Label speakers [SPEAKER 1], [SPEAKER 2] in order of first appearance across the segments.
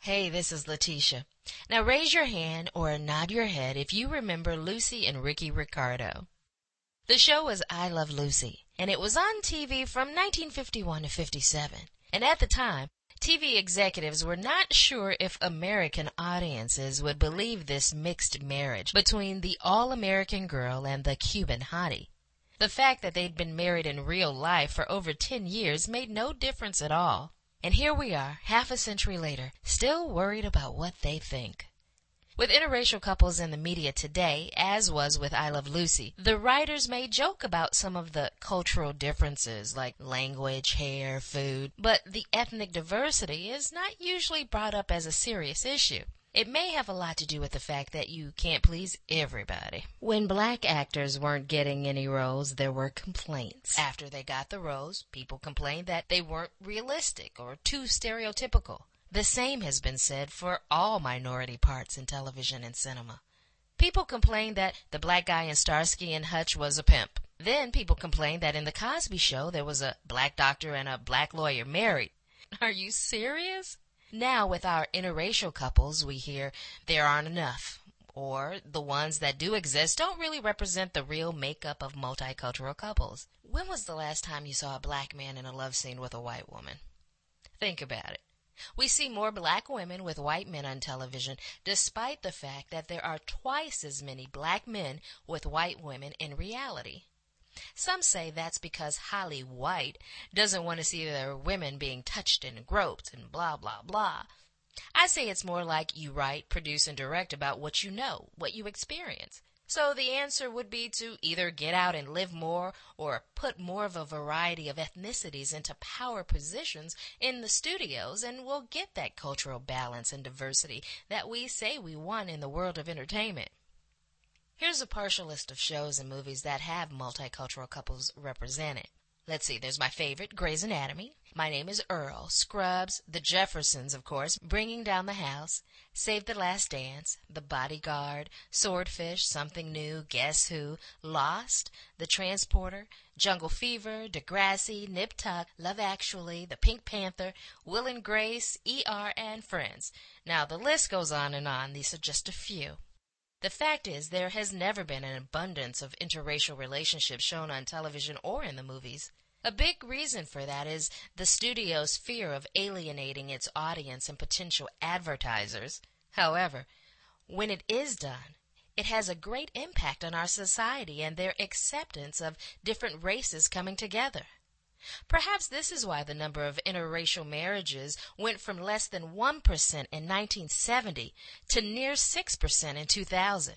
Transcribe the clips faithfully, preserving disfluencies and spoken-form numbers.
[SPEAKER 1] Hey, this is Letitia. Now raise your hand or nod your head if you remember Lucy and Ricky Ricardo. The show was I Love Lucy, and it was on T V from nineteen fifty-one to fifty-seven. And at the time, T V executives were not sure if American audiences would believe this mixed marriage between the all-American girl and the Cuban hottie. The fact that they'd been married in real life for over ten years made no difference at all. And here we are, half a century later, still worried about what they think. With interracial couples in the media today, as was with I Love Lucy, the writers may joke about some of the cultural differences like language, hair, food, but the ethnic diversity is not usually brought up as a serious issue. It may have a lot to do with the fact that you can't please everybody. When black actors weren't getting any roles, there were complaints. After they got the roles, people complained that they weren't realistic or too stereotypical. The same has been said for all minority parts in television and cinema. People complained that the black guy in Starsky and Hutch was a pimp. Then people complained that in The Cosby Show there was a black doctor and a black lawyer married. Are you serious? Now with our interracial couples, we hear there aren't enough, or the ones that do exist don't really represent the real makeup of multicultural couples. When was the last time you saw a black man in a love scene with a white woman? Think about it. We see more black women with white men on television, despite the fact that there are twice as many black men with white women in reality. Some say that's because Holly White doesn't want to see their women being touched and groped and blah, blah, blah. I say it's more like you write, produce, and direct about what you know, what you experience. So the answer would be to either get out and live more or put more of a variety of ethnicities into power positions in the studios, and we'll get that cultural balance and diversity that we say we want in the world of entertainment. Here's a partial list of shows and movies that have multicultural couples represented. Let's see, there's my favorite, Grey's Anatomy. My Name is Earl, Scrubs, The Jeffersons, of course, Bringing Down the House, Save the Last Dance, The Bodyguard, Swordfish, Something New, Guess Who, Lost, The Transporter, Jungle Fever, Degrassi, Nip Tuck, Love Actually, The Pink Panther, Will and Grace, E R, and Friends. Now, the list goes on and on. These are just a few. The fact is, there has never been an abundance of interracial relationships shown on television or in the movies. A big reason for that is the studio's fear of alienating its audience and potential advertisers. However, when it is done, it has a great impact on our society and their acceptance of different races coming together. Perhaps this is why the number of interracial marriages went from less than one percent in nineteen seventy to near six percent in two thousand.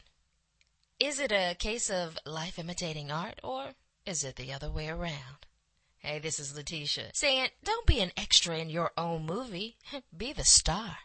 [SPEAKER 1] Is it a case of life imitating art, or is it the other way around? Hey, this is Letitia saying, don't be an extra in your own movie. Be the star.